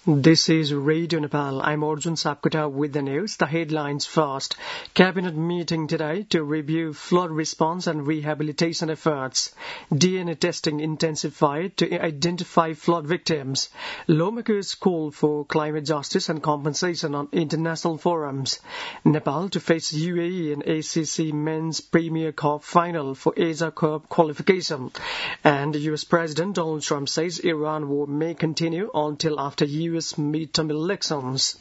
This is Radio Nepal. I'm Arjun Sapkota with the news. The headlines first. Cabinet meeting today to review flood response and rehabilitation efforts. DNA testing intensified to identify flood victims. Lawmakers call for climate justice and compensation on international forums. Nepal to face UAE in ACC Men's Premier Cup final for Asia Cup qualification. And US President Donald Trump says Iran war may continue until after US midterm elections.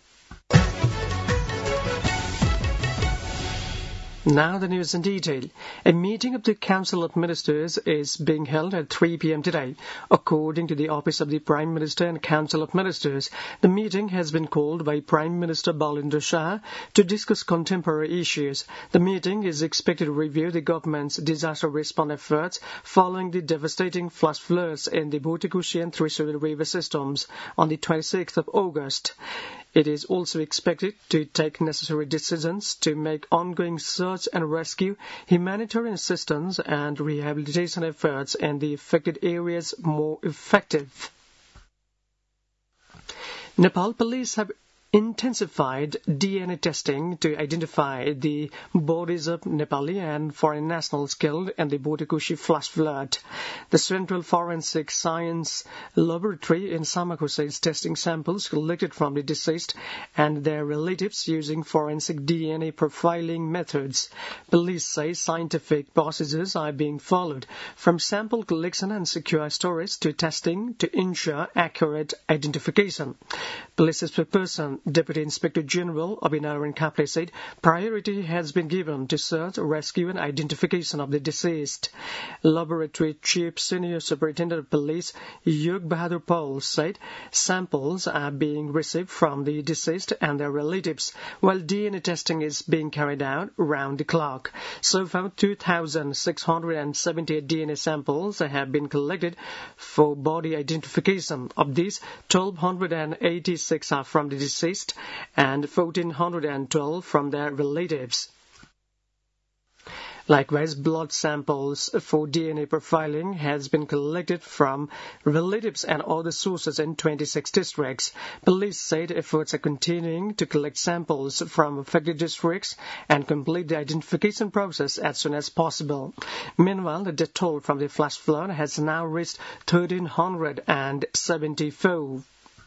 Now the news in detail. A meeting of the Council of Ministers is being held at 3 p.m. today. According to the Office of the Prime Minister and Council of Ministers, the meeting has been called by Prime Minister Balinder Shah to discuss contemporary issues. The meeting is expected to review the government's disaster response efforts following the devastating flash floods in the Botikushi and Thrissur river systems on the 26th of August. It is also expected to take necessary decisions to make ongoing search and rescue, humanitarian assistance and rehabilitation efforts in the affected areas more effective. Nepal police have intensified DNA testing to identify the bodies of Nepali and foreign nationals killed in the Botikushi flash flood. The Central Forensic Science Laboratory in Samakusa is testing samples collected from the deceased and their relatives using forensic DNA profiling methods. Police say scientific procedures are being followed, from sample collection and secure storage to testing to ensure accurate identification. Police spokesperson Deputy Inspector General Abhinaran Kaple said priority has been given to search, rescue and identification of the deceased. Laboratory Chief Senior Superintendent of Police Yog Bahadur Paul said samples are being received from the deceased and their relatives, while DNA testing is being carried out round the clock. So far, 2,678 DNA samples have been collected for body identification. Of these, 1,286 are from the deceased and 1,412 from their relatives. Likewise, blood samples for DNA profiling has been collected from relatives and other sources in 26 districts. Police said efforts are continuing to collect samples from affected districts and complete the identification process as soon as possible. Meanwhile, the death toll from the flash flood has now reached 1,374.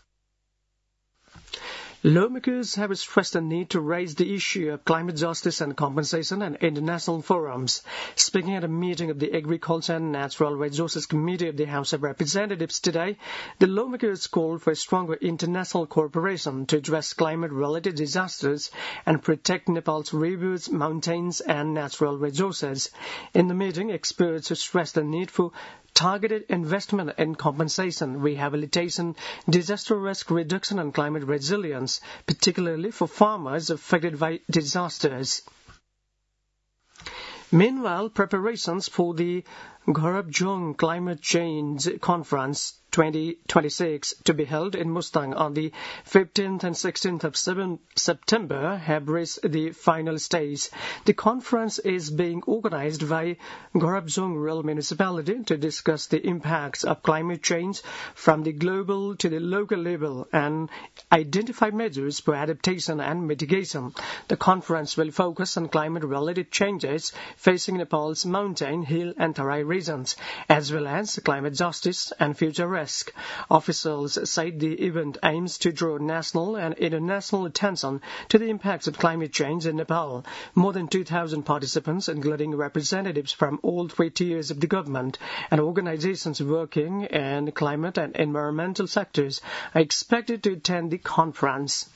Lawmakers have stressed the need to raise the issue of climate justice and compensation in international forums. Speaking at a meeting of the Agriculture and Natural Resources Committee of the House of Representatives today, the lawmakers called for stronger international cooperation to address climate-related disasters and protect Nepal's rivers, mountains, and natural resources. In the meeting, experts stressed the need for targeted investment in compensation, rehabilitation, disaster risk reduction and climate resilience, particularly for farmers affected by disasters. Meanwhile, preparations for the Gharabjong Climate Change Conference 2026 to be held in Mustang on the 15th and 16th of September have reached the final stage. The conference is being organized by Gharabjong Rural Municipality to discuss the impacts of climate change from the global to the local level and identify measures for adaptation and mitigation. The conference will focus on climate-related changes facing Nepal's mountain, hill and Tarai regions, as well as climate justice and future risk. Officials said the event aims to draw national and international attention to the impacts of climate change in Nepal. More than 2,000 participants, including representatives from all three tiers of the government and organizations working in climate and environmental sectors, are expected to attend the conference.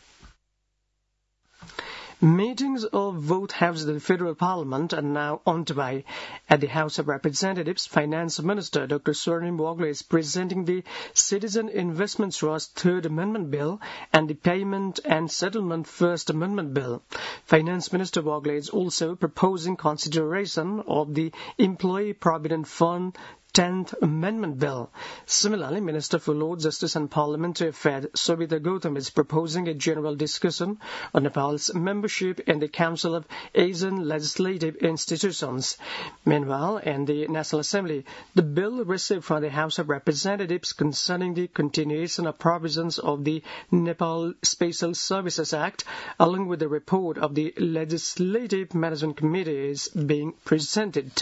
Meetings of both houses of the Federal Parliament are now underway. At the House of Representatives, Finance Minister Dr. Swarnim Wagle is presenting the Citizen Investment Trust Third Amendment Bill and the Payment and Settlement First Amendment Bill. Finance Minister Wagle is also proposing consideration of the Employee Provident Fund 10th Amendment Bill. Similarly, Minister for Law, Justice and Parliamentary Affairs Sobhita Gautam is proposing a general discussion on Nepal's membership in the Council of Asian Legislative Institutions. Meanwhile, in the National Assembly, the bill received from the House of Representatives concerning the continuation of provisions of the Nepal Special Services Act, along with the report of the Legislative Management Committee, is being presented.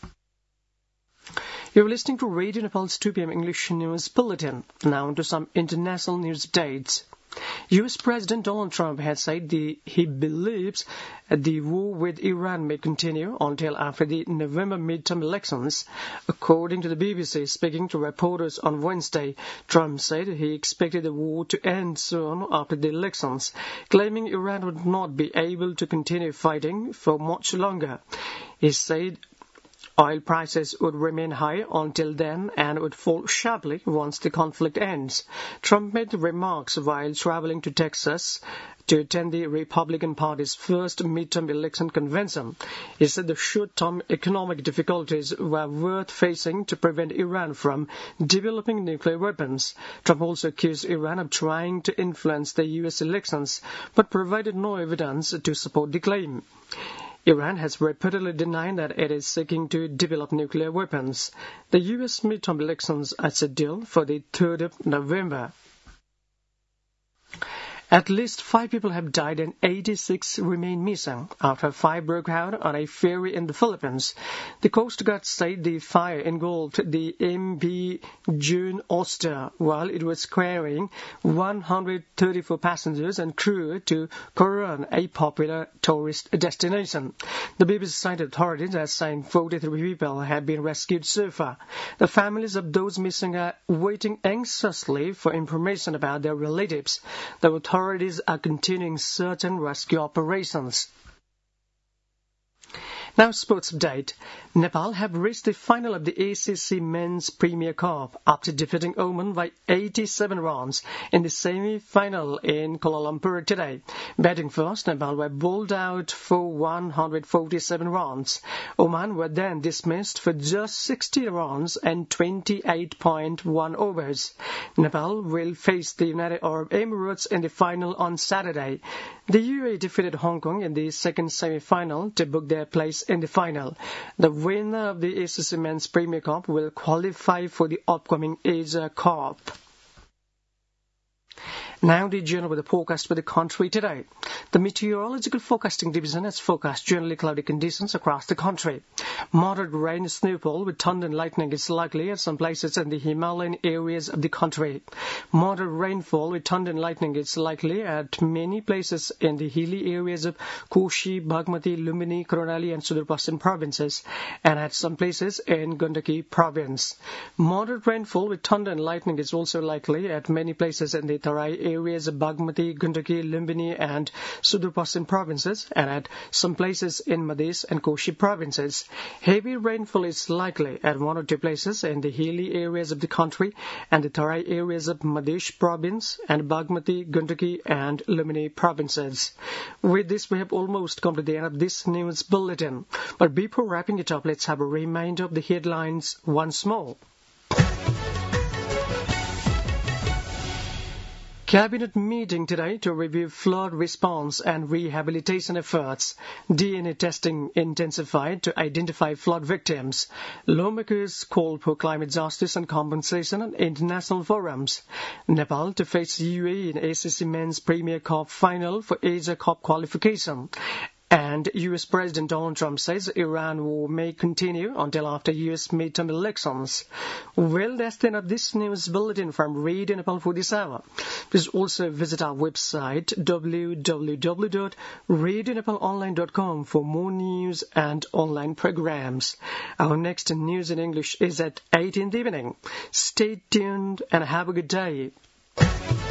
You're listening to Radio Nepal's 2 p.m. English News Bulletin. Now to some international news updates. U.S. President Donald Trump has said he believes the war with Iran may continue until after the November midterm elections. According to the BBC, speaking to reporters on Wednesday, Trump said he expected the war to end soon after the elections, claiming Iran would not be able to continue fighting for much longer. He said oil prices would remain high until then and would fall sharply once the conflict ends. Trump made the remarks while traveling to Texas to attend the Republican Party's first midterm election convention. He said the short-term economic difficulties were worth facing to prevent Iran from developing nuclear weapons. Trump also accused Iran of trying to influence the U.S. elections, but provided no evidence to support the claim. Iran has repeatedly denied that it is seeking to develop nuclear weapons. The U.S. midterm elections are scheduled for the 3rd of November. At least 5 people have died and 86 remain missing after a fire broke out on a ferry in the Philippines. The Coast Guard said the fire engulfed the MV June Oster while it was carrying 134 passengers and crew to Coron, a popular tourist destination. The BBC cited authorities as saying 43 people have been rescued so far. The families of those missing are waiting anxiously for information about their relatives. The authorities are continuing search and rescue operations. Now, sports update. Nepal have reached the final of the ACC Men's Premier Cup after defeating Oman by 87 runs in the semi-final in Kuala Lumpur today. Batting first, Nepal were bowled out for 147 runs. Oman were then dismissed for just 60 runs and 28.1 overs. Nepal will face the United Arab Emirates in the final on Saturday. The UAE defeated Hong Kong in the second semi-final to book their place in the final. The winner of the ACC Men's Premier Cup will qualify for the upcoming Asia Cup. Now the general weather forecast for the country today. The Meteorological Forecasting Division has forecast generally cloudy conditions across the country. Moderate rain and snowfall with thunder and lightning is likely at some places in the Himalayan areas of the country. Moderate rainfall with thunder and lightning is likely at many places in the hilly areas of Koshi, Bagmati, Lumbini, Karnali and Sudur Paschim provinces, and at some places in Gandaki province. Moderate rainfall with thunder and lightning is also likely at many places in the Tarai areas of Bagmati, Gandaki, Lumbini and Sudur Paschim provinces, and at some places in Madhya and Koshi provinces. Heavy rainfall is likely at 1 or 2 places in the hilly areas of the country and the Tarai areas of Madhya province and Bagmati, Gandaki and Lumbini provinces. With this, we have almost come to the end of this news bulletin. But before wrapping it up, let's have a reminder of the headlines once more. Cabinet meeting today to review flood response and rehabilitation efforts. DNA testing intensified to identify flood victims. Lawmakers call for climate justice and compensation at international forums. Nepal to face UAE in ACC Men's Premier Cup final for Asia Cup qualification. And U.S. President Donald Trump says Iran war may continue until after U.S. midterm elections. Well, that's the end of this news bulletin from Radio Nepal for this hour. Please also visit our website www.radionepalonline.com for more news and online programs. Our next news in English is at 8 in the evening. Stay tuned and have a good day.